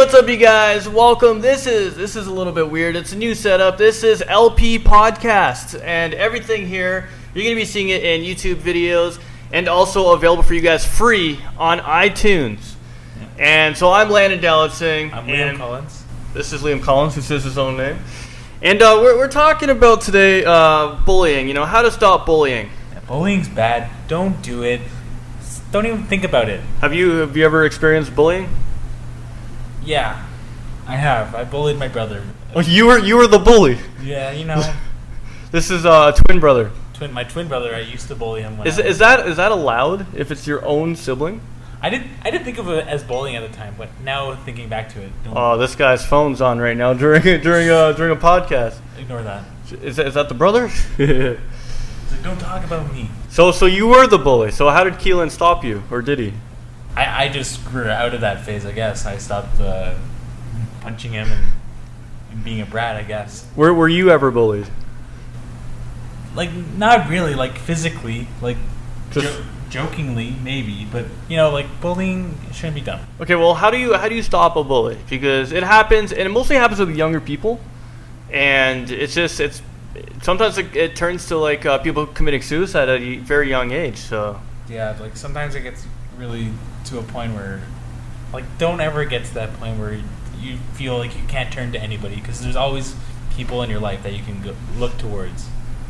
what's up, you guys? Welcome. This is a little bit weird. It's a new setup. This is LP Podcast, and everything here, you're going to be seeing it in YouTube videos and also available for you guys free on iTunes. And so I'm Landon Dallatsing. I'm Liam Collins. This is Liam Collins, who says his own name. And we're talking about today bullying, how to stop bullying. Yeah, bullying's bad. Don't do it. Don't even think about it. Have you ever experienced bullying? Yeah, I have. I bullied my brother. Oh, you were the bully. Yeah, This is twin brother. My twin brother. I used to bully him. Is that allowed if it's your own sibling? I didn't think of it as bullying at the time, but now thinking back to it, Oh, this guy's phone's on right now during a podcast. Ignore that. Is that the brother? It's like, don't talk about me. So you were the bully. So how did Keelan stop you, or did he? I just grew out of that phase, I guess. I stopped punching him and being a brat, I guess. Were you ever bullied? Like, not really, like physically, like jokingly maybe, but bullying shouldn't be done. Okay, well, how do you stop a bully? Because it happens, and it mostly happens with younger people, and it's sometimes it turns to people committing suicide at a very young age. So yeah, like sometimes it gets really to a point where, don't ever get to that point where you feel like you can't turn to anybody, because there's always people in your life that you can look towards.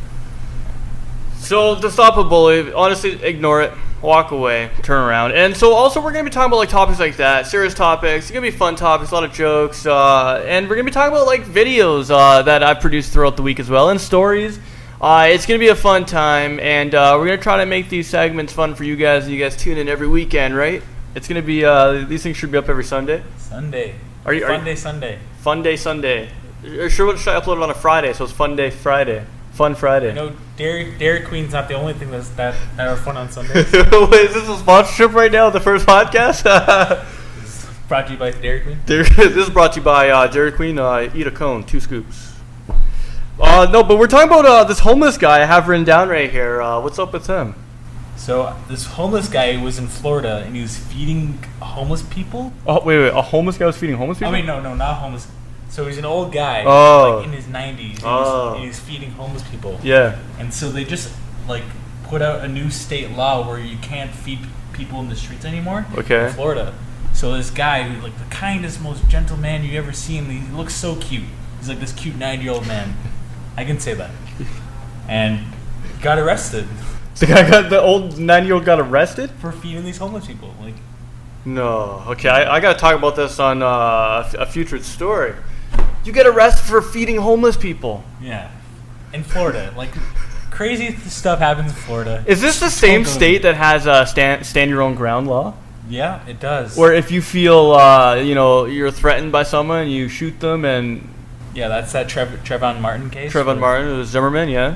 So to stop a bully, honestly, ignore it, walk away, turn around. And so also we're going to be talking about topics like that, serious topics. It's going to be fun topics, a lot of jokes, and we're going to be talking about videos that I've produced throughout the week as well, and stories. It's going to be a fun time, and we're going to try to make these segments fun for you guys, and you guys tune in every weekend, right? It's going to be, these things should be up every Sunday. Sunday. Sunday. Fun Day Sunday. Should I upload it on a Friday, so it's Fun Day Friday. Fun Friday. No, Dairy Queen's not the only thing that are fun on Sundays. Wait, is this a sponsorship right now, the first podcast? This is brought to you by Dairy Queen. This is brought to you by Dairy Queen. Eat a cone, 2 scoops. No, but we're talking about this homeless guy I have written down right here. What's up with him? So this homeless guy was in Florida, and he was feeding homeless people. Oh, wait, a homeless guy was feeding homeless people? I mean, no, not homeless. So he's an old guy, in his 90s, and he's feeding homeless people. Yeah. And so they just, put out a new state law where you can't feed people in the streets anymore. Okay. In Florida. So this guy, who's the kindest, most gentle man you ever seen, he looks so cute. He's this cute 90-year-old man. I can say that. And got arrested. The old 90-year-old got arrested? For feeding these homeless people. No. Okay, I got to talk about this on a future story. You get arrested for feeding homeless people. Yeah. In Florida. Crazy stuff happens in Florida. Is this the same state that has a stand your own ground law? Yeah, it does. Where if you feel, you're threatened by someone, you shoot them and... Yeah, that's that Trayvon Martin case. Trayvon Martin, it was Zimmerman, yeah?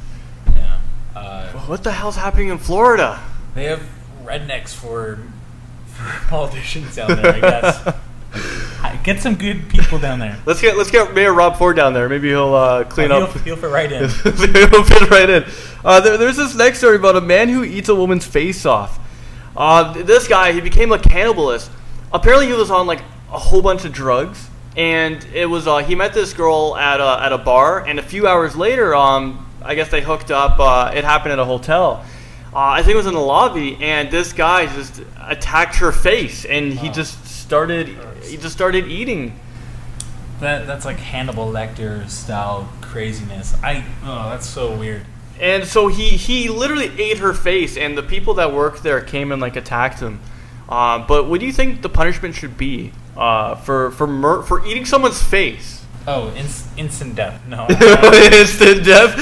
Yeah. What the hell's happening in Florida? They have rednecks for politicians down there, I guess. Get some good people down there. Let's get Mayor Rob Ford down there. Maybe he'll clean up. He'll fit right in. He'll fit right in. There's this next story about a man who eats a woman's face off. This guy, he became a cannibalist. Apparently, he was on a whole bunch of drugs, and it was he met this girl at a bar, and a few hours later, I guess they hooked up. It happened at a hotel. I think it was in the lobby, and this guy just attacked her face, and he just started eating. That's Hannibal Lecter style craziness. That's so weird. And so he literally ate her face, and the people that worked there came and attacked him. But what do you think the punishment should be for eating someone's face? Oh, instant death. No. Instant death?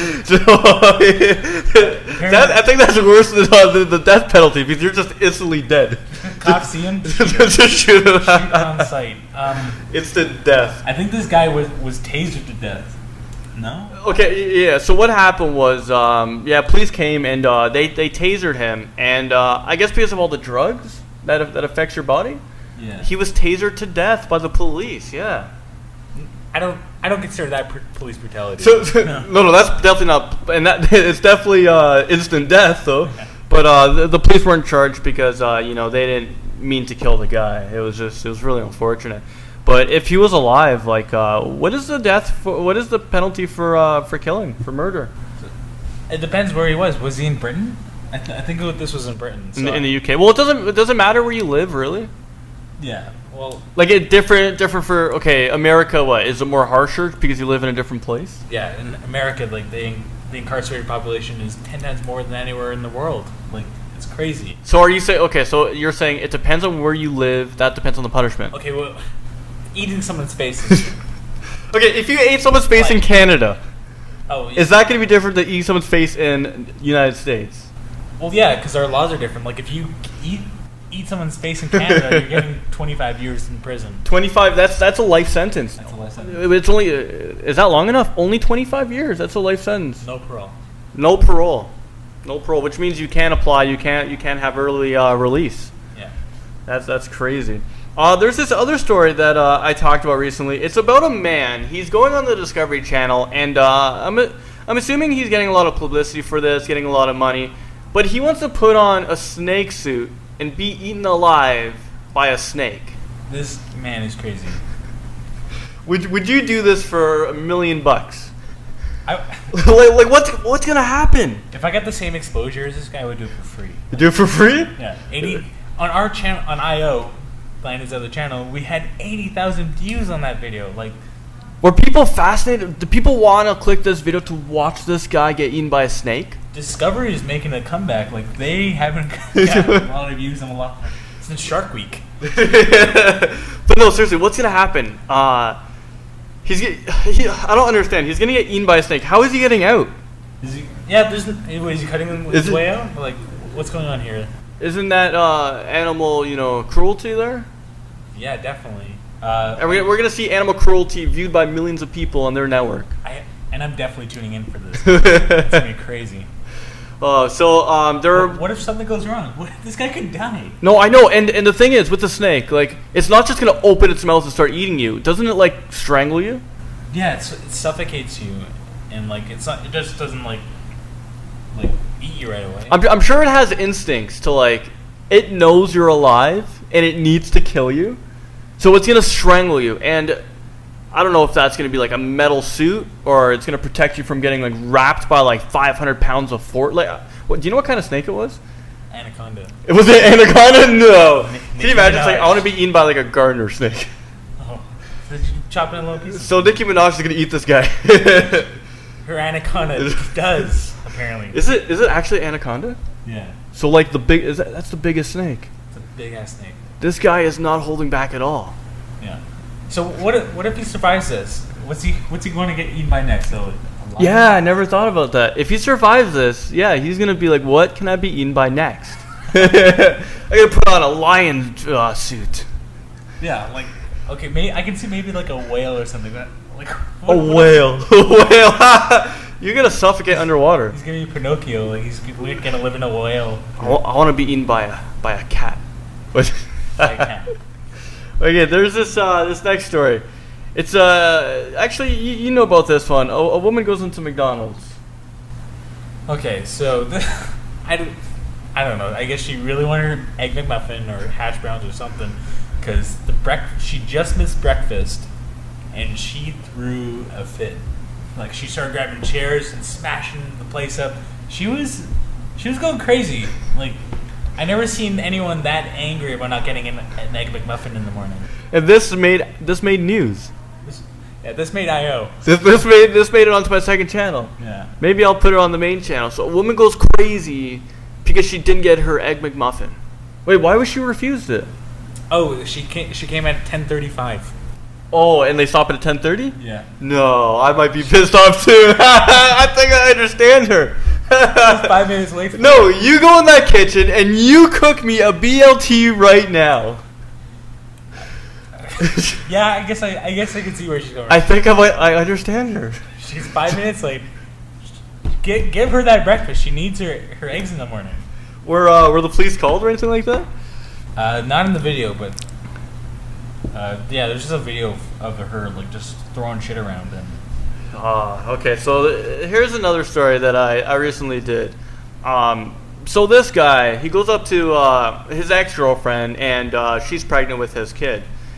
I think that's worse than the death penalty, because you're just instantly dead. Cops see him, just shoot him. Shoot on sight. Instant death. I think this guy was tasered to death. No? Okay, yeah, so what happened was, police came and they tasered him, and I guess because of all the drugs that affects your body, he was tasered to death by the police, yeah. I don't consider that police brutality. No, that's definitely not, and that it's definitely instant death though. Yeah. But the police weren't charged because they didn't mean to kill the guy. It was really unfortunate. But if he was alive, like, what is the what is the penalty for killing, for murder? It depends where he was. Was he in Britain? I think this was in Britain. So In the UK. Well, it doesn't matter where you live, really. Yeah. Well. Like it different for America. What is it more harsher because you live in a different place? Yeah, in America, like the incarcerated population is 10 times more than anywhere in the world. Like it's crazy. So are you saying So you're saying it depends on where you live. That depends on the punishment. Okay. Well, eating someone's face. Is, Okay, if you ate someone's face in Like- Canada, oh. is that going to be different than eating someone's face in United States? Well, yeah, because our laws are different. Like if you eat someone's face in Canada, you're getting 25 years in prison. 25. That's a life sentence. That's a life sentence. It's only is that long enough? Only 25 years. That's a life sentence. No parole. No parole. No parole, which means you can't apply. You can't have early release. Yeah. That's crazy. There's this other story that I talked about recently. It's about a man. He's going on the Discovery Channel, and I'm assuming he's getting a lot of publicity for this, getting a lot of money. But he wants to put on a snake suit and be eaten alive by a snake. This man is crazy. Would you do this for $1 million? like what's gonna happen? If I got the same exposure as this guy, I would do it for free. You do it for free? Yeah, 80 on our channel on IO, Landon's other channel. We had 80,000 views on that video. Like, Were people fascinated? Do people want to click this video to watch this guy get eaten by a snake? Discovery is making a comeback. Like, they haven't gotten a lot of views in a lot since Shark Week. But no, seriously, what's gonna happen? I don't understand. He's gonna get eaten by a snake. How is he getting out? Is he? Yeah, is he cutting his way out? Like, what's going on here? Isn't that animal, cruelty there? Yeah, definitely. And we're gonna see animal cruelty viewed by millions of people on their network. I'm definitely tuning in for this. It's gonna be crazy. What if something goes wrong? This guy could die. No, I know, and the thing is with the snake, like it's not just gonna open its mouth and start eating you. Doesn't it like strangle you? Yeah, it suffocates you, and like it just doesn't like eat you right away. I'm sure it has instincts to like it knows you're alive and it needs to kill you, so it's gonna strangle you. And I don't know if that's gonna be like a metal suit or it's gonna protect you from getting like wrapped by like 500 pounds of force. Like, do you know what kind of snake it was? Anaconda. It was an anaconda? No. Can Nicki you imagine? It's like, Minaj. I want to be eaten by like a gardener snake. Oh, did you chop it in little pieces? So Nicki Minaj is gonna eat this guy. Her anaconda does apparently. Is it actually anaconda? Yeah, So like that's the biggest snake. it's a big ass snake. This guy is not holding back at all. Yeah. So what if he survives this? What's he going to get eaten by next? So, a lion? Yeah, I never thought about that. If he survives this, yeah, he's gonna be like, what can I be eaten by next? I gotta put on a lion suit. Yeah, like okay, I can see maybe like a whale or something. Like A whale. A whale. You're gonna suffocate underwater. He's gonna be Pinocchio. Like he's gonna live in a whale. I want to be eaten by a cat. Like a cat. Okay, there's this next story. It's actually you know about this one. A woman goes into McDonald's. Okay, so I don't know. I guess she really wanted her egg McMuffin or hash browns or something because she just missed breakfast and she threw a fit. Like she started grabbing chairs and smashing the place up. She was going crazy. Like I never seen anyone that angry about not getting an egg McMuffin in the morning. And this made news. This made IO. This made it onto my second channel. Yeah. Maybe I'll put it on the main channel. So a woman goes crazy because she didn't get her egg McMuffin. Wait, why was she refused it? Oh, she came at 10:35. Oh, and they stop at 10:30? Yeah. No, I might be pissed off too. I think I understand her. 5 minutes late. No, you go in that kitchen and you cook me a BLT right now. Yeah, I guess I can see where she's going. I think I understand her. She's 5 minutes late. Give her that breakfast. She needs her eggs in the morning. Were the police called or anything like that? Not in the video, but yeah, there's just a video of her like just throwing shit around. And Okay, so here's another story that I recently did. So this guy, he goes up to his ex-girlfriend, and she's pregnant with his kid.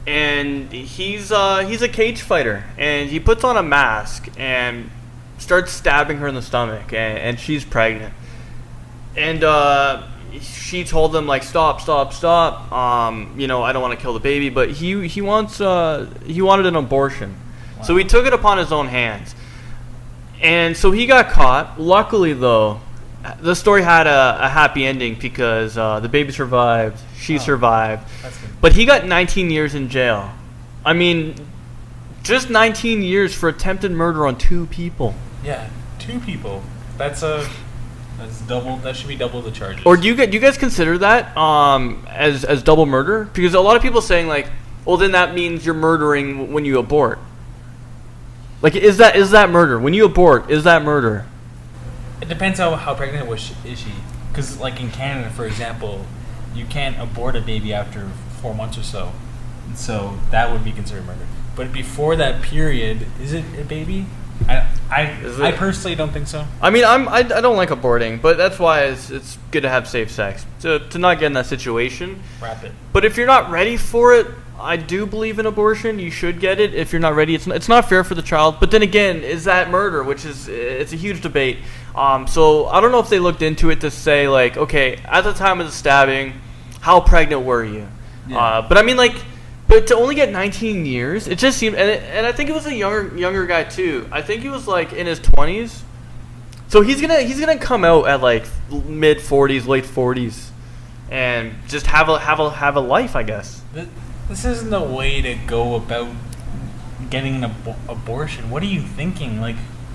and he's a cage fighter, and he puts on a mask and starts stabbing her in the stomach, and she's pregnant, and she told him like stop. You know, I don't want to kill the baby, but he wanted an abortion, wow. So he took it upon his own hands, and so he got caught. Luckily, though, the story had a happy ending because the baby survived, she survived, but he got 19 years in jail. I mean, just 19 years for attempted murder on 2 people. Yeah, 2 people. That's double. That should be double the charges. Or do you guys consider that as double murder? Because a lot of people saying like, well, then that means you're murdering when you abort. Like, is that murder? When you abort, is that murder? It depends how pregnant is she. Because like in Canada, for example, you can't abort a baby after 4 months or so, and so that would be considered murder. But before that period, is it a baby? I personally don't think so. I mean, I don't like aborting, but that's why it's good to have safe sex, to not get in that situation. Wrap it. But if you're not ready for it, I do believe in abortion. You should get it. If you're not ready, it's not fair for the child. But then again, is that murder? It's a huge debate. So I don't know if they looked into it to say like, okay, at the time of the stabbing, how pregnant were you? Yeah. But I mean, like. But to only get 19 years, it just seemed, and I think it was a younger guy too. I think he was like in his 20s, so he's gonna come out at like mid 40s, late 40s, and just have a life, I guess. This isn't the way to go about getting an abortion. What are you thinking? Like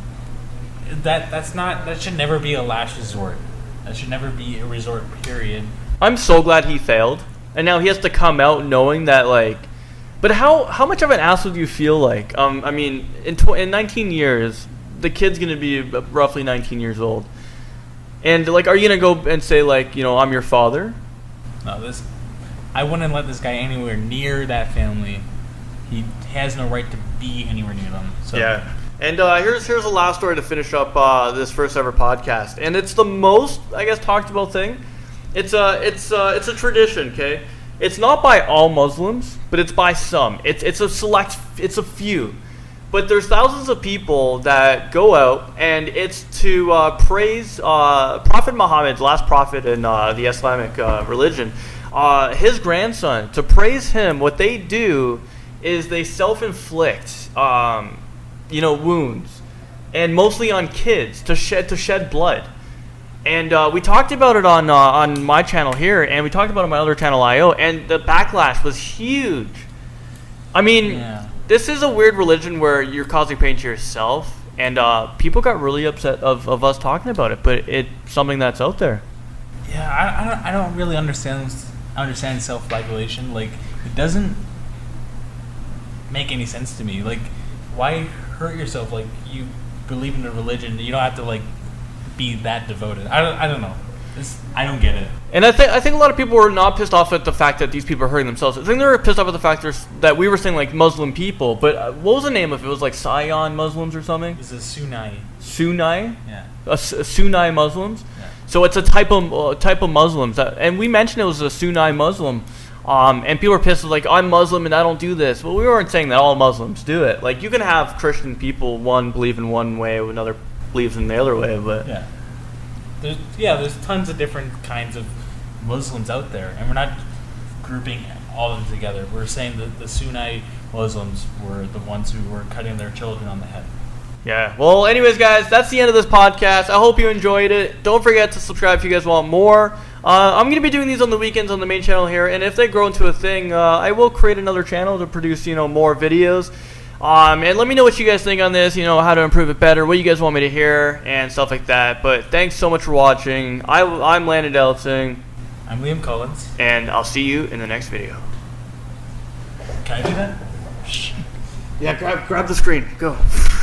that should never be a last resort. That should never be a resort. Period. I'm so glad he failed. And now he has to come out knowing that, like... But how much of an asshole do you feel like? I mean, in 19 years, the kid's going to be roughly 19 years old. And, like, are you going to go and say, like, you know, I'm your father? No, I wouldn't let this guy anywhere near that family. He has no right to be anywhere near them. So. Yeah. And here's the last story to finish up this first ever podcast. And it's the most, I guess, talked about thing. It's a tradition, okay? It's not by all Muslims, but it's by some. It's a few. But there's thousands of people that go out, and it's to praise Prophet Muhammad, the last prophet in the Islamic religion, his grandson. To praise him, what they do is they self-inflict, wounds, and mostly on kids to shed blood. And we talked about it on my channel here, and we talked about it on my other channel, IO, and the backlash was huge. I mean, This is a weird religion where you're causing pain to yourself, and people got really upset of us talking about it, but it's something that's out there. Yeah, I don't really understand self-flagellation. Like, it doesn't make any sense to me. Like, why hurt yourself? Like, you believe in a religion, you don't have to, like, be that devoted. I don't know. I don't get it. And I think a lot of people were not pissed off at the fact that these people are hurting themselves. I think they were pissed off at the fact that we were saying like Muslim people, but what was the name of it? It was like Sion Muslims or something? It was a Sunni. Sunni? Yeah. A Sunni Muslims? Yeah. So it's a type of Muslims. And we mentioned it was a Sunni Muslim. And people were pissed like, I'm Muslim and I don't do this. Well, we weren't saying that all Muslims do it. Like, you can have Christian people, one believe in one way, another believes in the other way, but there's tons of different kinds of Muslims out there, and we're not grouping all of them together. We're saying that the Sunni Muslims were the ones who were cutting their children on the head. Yeah. Well, anyways, guys, that's the end of this podcast. I hope you enjoyed it. Don't forget to subscribe if you guys want more. I'm going to be doing these on the weekends on the main channel here, and if they grow into a thing, I will create another channel to produce, more videos. And let me know what you guys think on this, how to improve it better, what you guys want me to hear, and stuff like that. But thanks so much for watching. I'm Landon Deltzing. I'm Liam Collins. And I'll see you in the next video. Can I do that? Yeah, grab the screen. Go.